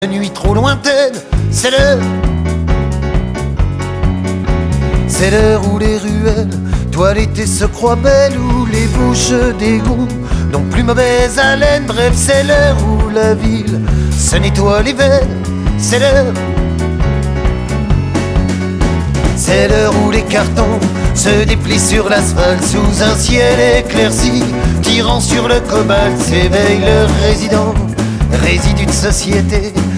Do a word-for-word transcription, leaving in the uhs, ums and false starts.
nuit trop lointaine, c'est l'heure. C'est l'heure où les ruelles toilettées se croient belles, où les bouches d'égout n'ont plus mauvaise haleine. Bref, c'est l'heure où la ville se nettoie les veines. C'est l'heure. C'est l'heure où les cartons se déplient sur l'asphalte sous un ciel éclairci, tirant sur le cobalt. S'éveille le résident, résidu de société.